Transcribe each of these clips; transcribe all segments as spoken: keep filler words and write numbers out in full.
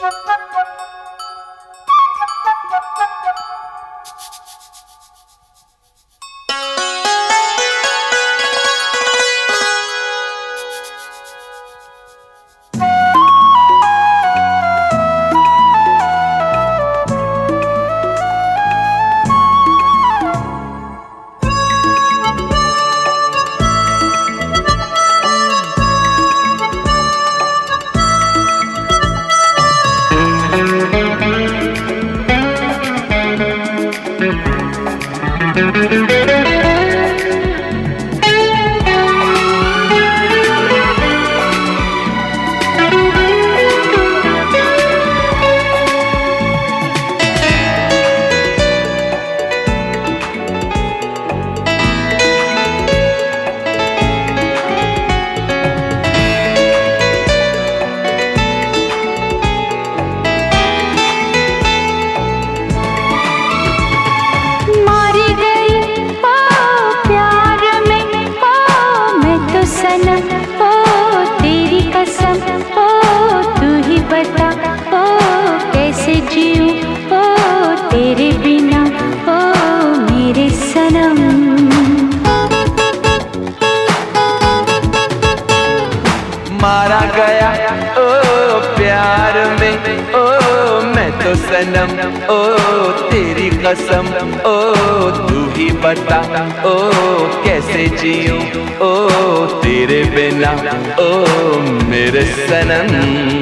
मारा गया ओ प्यार में, ओ मैं तो सनम, ओ तेरी कसम, ओ तू ही बता, ओ कैसे जीऊं, ओ तेरे बिना, ओ मेरे सनम।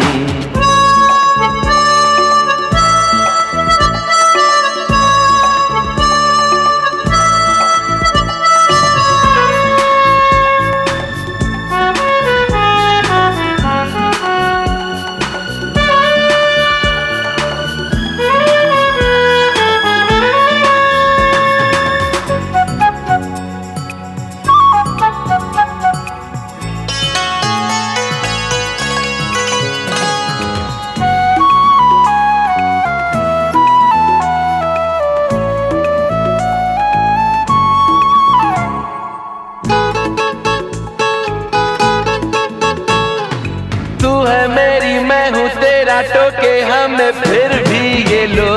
टोके हमें फिर भी ये लो,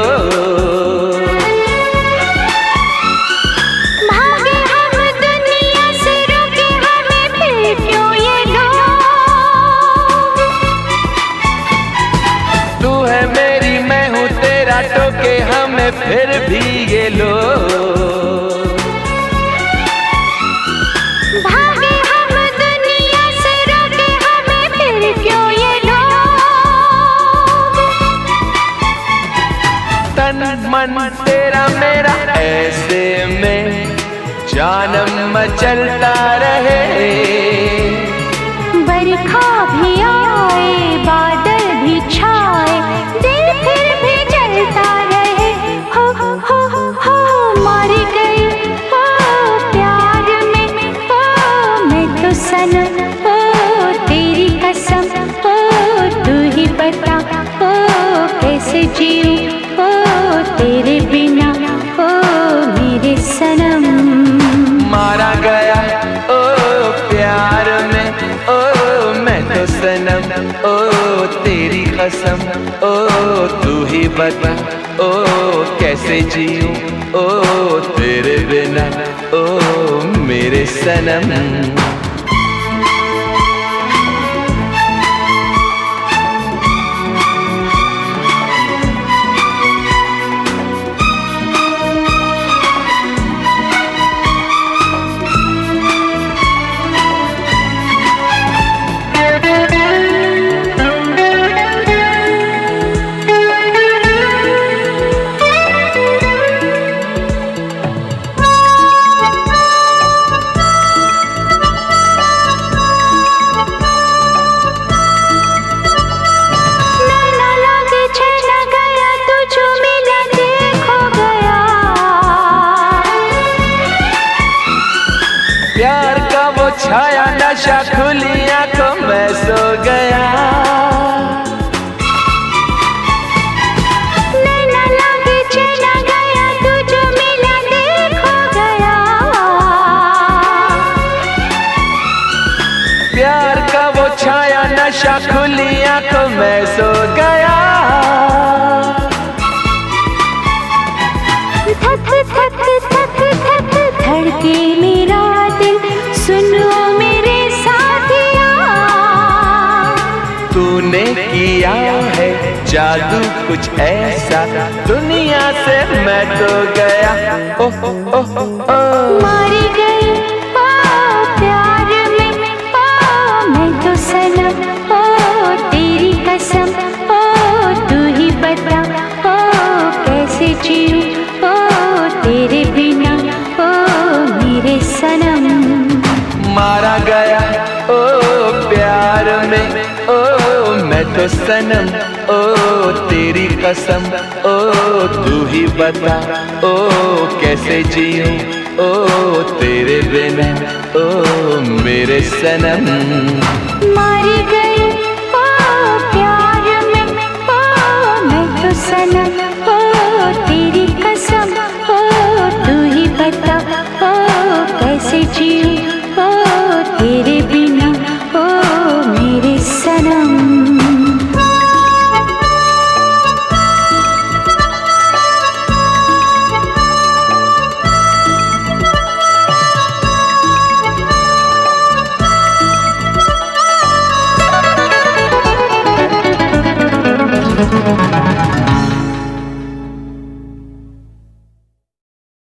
भागे हम दुनिया से, रोके हमें फिर क्यों ये लो। तू है मेरी मैं हूँ तेरा, टोके हमें फिर भी ये लो। भागे हम दुनिया से, रोके हमें फिर क्यों ये लो। तन मन तेरा मेरा ऐसे में जानम मचलता रहे। बरखा भी आए बादल भी छाए, दिल फिर भी जलता रहे। हो हो हो मारी गई ओ प्यार में, ओ मैं तो सनम, ओ तेरी कसम, ओ तू ही बता, ओ कैसे जीऊं, ओ तेरे बिना, ओ मेरे सनम। मारा गया ओ प्यार में, ओ मैं तो सनम, ओ तेरी कसम, ओ तू ही बता, ओ कैसे जीऊं, ओ तेरे बिना, ओ मेरे सनम। किया है जादू कुछ ऐसा, दुनिया से मैं तो गया। ओ ओ ओ ओ मारी गई ओ प्यार में, ओ मैं तो सनम, ओ तेरी कसम, ओ तू ही बता, ओ कैसे जीऊं ओ तेरे बिना, ओ मेरे सनम। मारा गया ओ प्यार में, ओ मैं तो सनम, ओ तेरी कसम, ओ तू ही बता, ओ कैसे जीऊं ओ तेरे बिना, ओ मेरे सनम। मारी गई ओ प्यार में, ओ मैं तो सनम, ओ तेरी कसम, ओ तू ही बता, ओ कैसे जीऊं